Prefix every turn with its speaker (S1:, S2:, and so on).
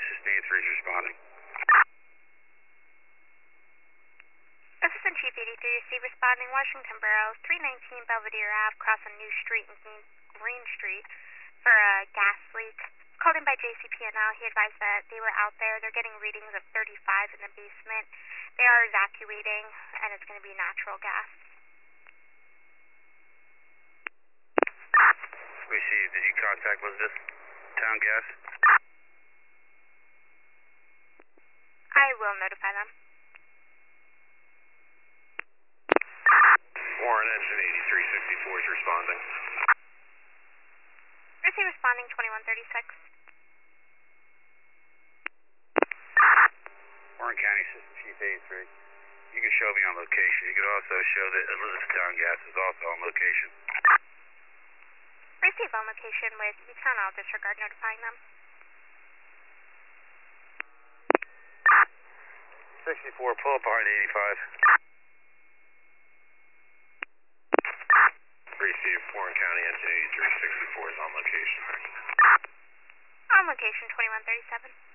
S1: Assistant 83 is responding.
S2: Assistant Chief 83 is responding. Washington Borough, 319 Belvedere Ave, crossing New Street and Green Street for a gas leak. Called in by JCP&L. He advised that they were out there. They're getting readings of 35 in the basement. They are evacuating, and it's going to be natural gas.
S1: Received. Did you contact Elizabeth Town Gas?
S2: I will notify them.
S1: Warren Engine 8364 is responding.
S2: Receive responding 2136.
S1: Warren County Assistant Chief 83. You can show me on location. You can also show that Elizabeth Town Gas is also on location.
S2: Receive on location with Eton. I'll disregard notifying them.
S1: 64, pull up behind 85. Received. Warren County Engine 8364 is on location.
S2: On location 2137.